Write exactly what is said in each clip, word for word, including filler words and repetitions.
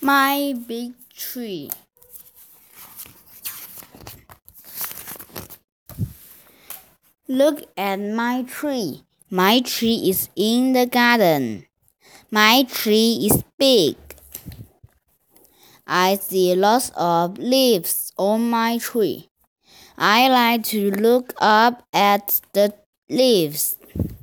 My big tree. Look at my tree. My tree is in the garden. My tree is big. I see lots of leaves on my tree. I like to look up at the leaves.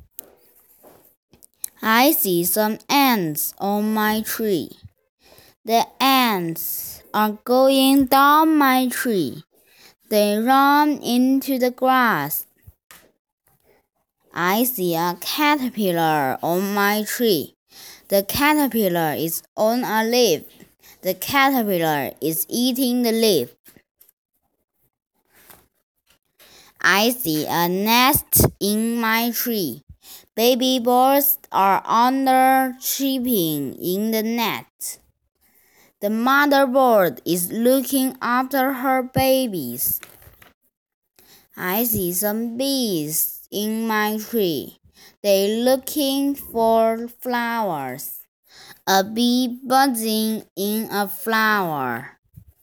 I see some ants on my tree. The ants are going down my tree. They run into the grass. I see a caterpillar on my tree. The caterpillar is on a leaf. The caterpillar is eating the leaf. I see a nest in my tree. Baby birds are under chirping in the net. The mother bird is looking after her babies. I see some bees in my tree. They're looking for flowers. A bee buzzing in a flower.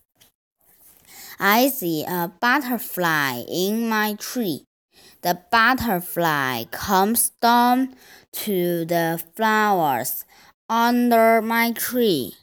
I see a butterfly in my tree. The butterfly comes down to the flowers under my tree.